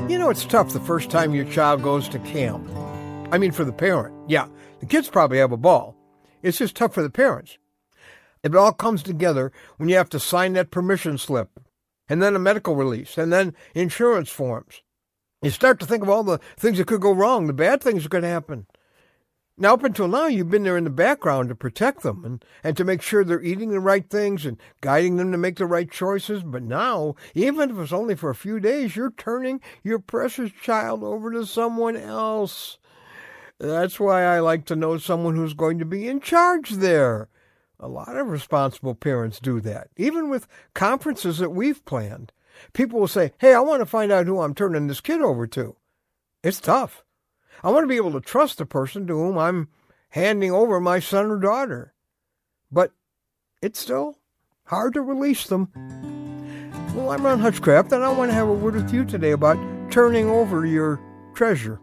You know, it's tough the first time your child goes to camp. I mean, for the parent. Yeah, the kids probably have a ball. It's just tough for the parents. It all comes together when you have to sign that permission slip, and then a medical release, and then insurance forms. You start to think of all the things that could go wrong, the bad things that could happen. Now, up until now, you've been there in the background to protect them and to make sure they're eating the right things and guiding them to make the right choices. But now, even if it's only for a few days, you're turning your precious child over to someone else. That's why I like to know someone who's going to be in charge there. A lot of responsible parents do that, even with conferences that we've planned. People will say, hey, I want to find out who I'm turning this kid over to. It's tough. I want to be able to trust the person to whom I'm handing over my son or daughter. But it's still hard to release them. Well, I'm Ron Hutchcraft, and I want to have a word with you today about turning over your treasure.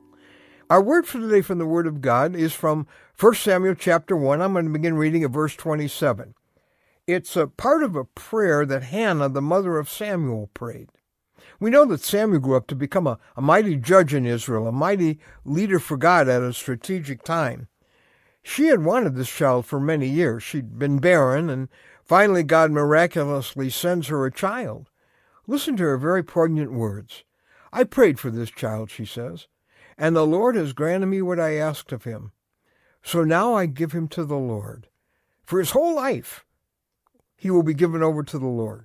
Our word for today from the Word of God is from 1 Samuel chapter 1. I'm going to begin reading at verse 27. It's a part of a prayer that Hannah, the mother of Samuel, prayed. We know that Samuel grew up to become a mighty judge in Israel, a mighty leader for God at a strategic time. She had wanted this child for many years. She'd been barren, and finally God miraculously sends her a child. Listen to her very poignant words. I prayed for this child, she says, and the Lord has granted me what I asked of him. So now I give him to the Lord. For his whole life, he will be given over to the Lord.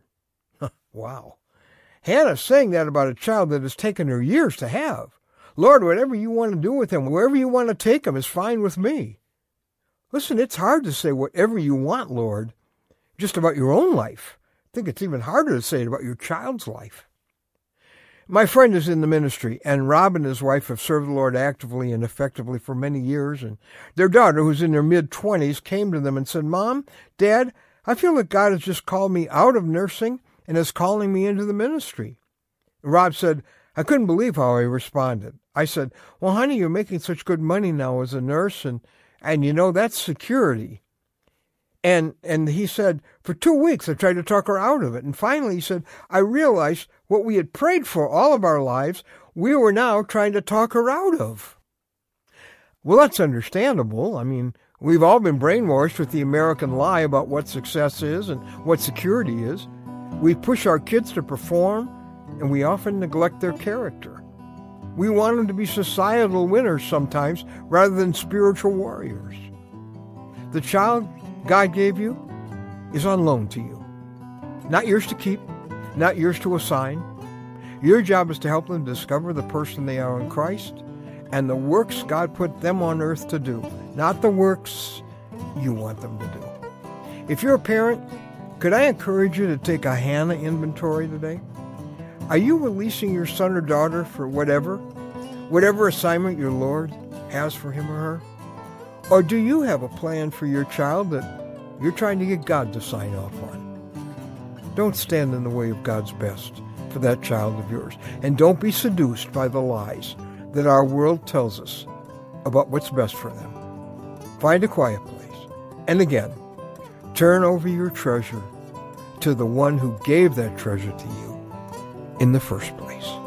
Wow. Hannah's saying that about a child that has taken her years to have. Lord, whatever you want to do with him, wherever you want to take him is fine with me. Listen, it's hard to say whatever you want, Lord, just about your own life. I think it's even harder to say it about your child's life. My friend is in the ministry, and Rob and his wife have served the Lord actively and effectively for many years, and their daughter, who's in her mid-20s, came to them and said, Mom, Dad, I feel that God has just called me out of nursing and is calling me into the ministry. Rob said, I couldn't believe how he responded. I said, well, honey, you're making such good money now as a nurse, and you know, that's security. And he said, for 2 weeks, I tried to talk her out of it. And finally, he said, I realized what we had prayed for all of our lives, we were now trying to talk her out of. Well, that's understandable. I mean, we've all been brainwashed with the American lie about what success is and what security is. We push our kids to perform, and we often neglect their character. We want them to be societal winners sometimes rather than spiritual warriors. The child God gave you is on loan to you. Not yours to keep, not yours to assign. Your job is to help them discover the person they are in Christ and the works God put them on earth to do, not the works you want them to do. If you're a parent, could I encourage you to take a Hannah inventory today? Are you releasing your son or daughter for whatever assignment your Lord has for him or her? Or do you have a plan for your child that you're trying to get God to sign off on? Don't stand in the way of God's best for that child of yours. And don't be seduced by the lies that our world tells us about what's best for them. Find a quiet place. And again, turn over your treasure to the one who gave that treasure to you in the first place.